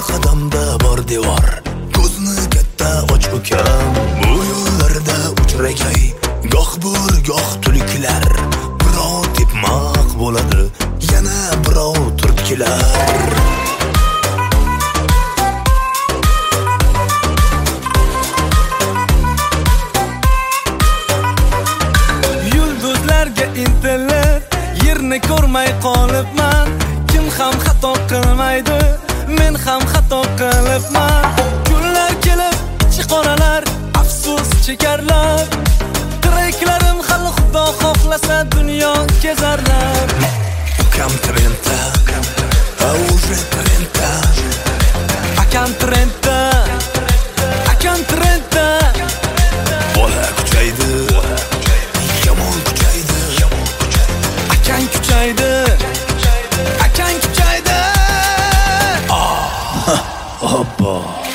qadamda bor devor. Ko'zni katta och ukam, bu yo'llarda uchragay. Goh bur, goh tulkilar, birov tepmoq bo'ladi, yana birov turtkilar. Yulduzlarga intilib, yerni ko'rmay qolibman. Kim ham xato qilmaydi, men ham xato qilibman. Kunlar kelib, ichi qoralar, afsus chekarlar. Tiraklarim hali Xudo xohlasa dunyo kezarlar. Ukam trendda, уже trendda. Akam trendda, akam trendda. Bola kuchaydi, yomon kuchaydi. Akang kuchaydi, akang kuchaydi. Hoppa.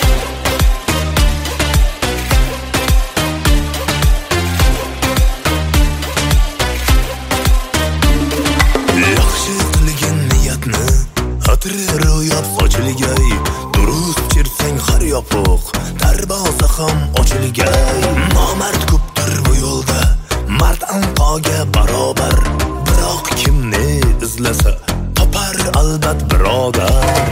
Yaxshi qilgan niyatni xatri ro'yab sochiligay. Durust chersang har yopiq, darvoza ham ochiligay. Nomard ko'pdir bu yo'lda, mard anqoga barobar. Biroq kimni izlasa, topar albat birodar.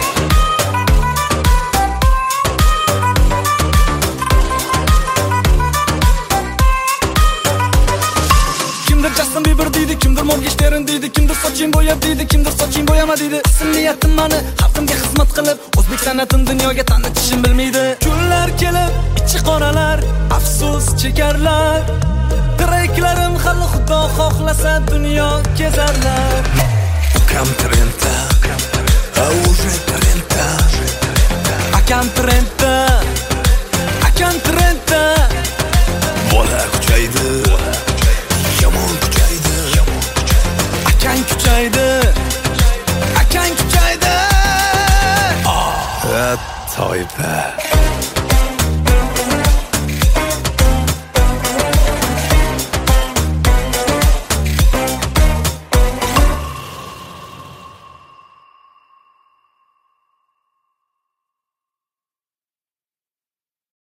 Kimdir Justin Bieber deydi, kimdir Morgenstern deydi, kimdir soching bo'yab deydi, kimdir soching bo'yama deydi. Ism niyatim mani xalqimga xizmat qilib, o'zbek san'atini dunyoga tanitishim bilmaydi. Kunlar kelib, ichi qoralar, afsus chekarlar. Tiraklarim hali Xudo xohlasa dunyo kezarlar. Ukam trendda, уже trendda. Akam trendda, akam trendda. Bola kuchaydi, yomon kuchaydi. Akang kuchaydi, akang kuchaydi. Toypa.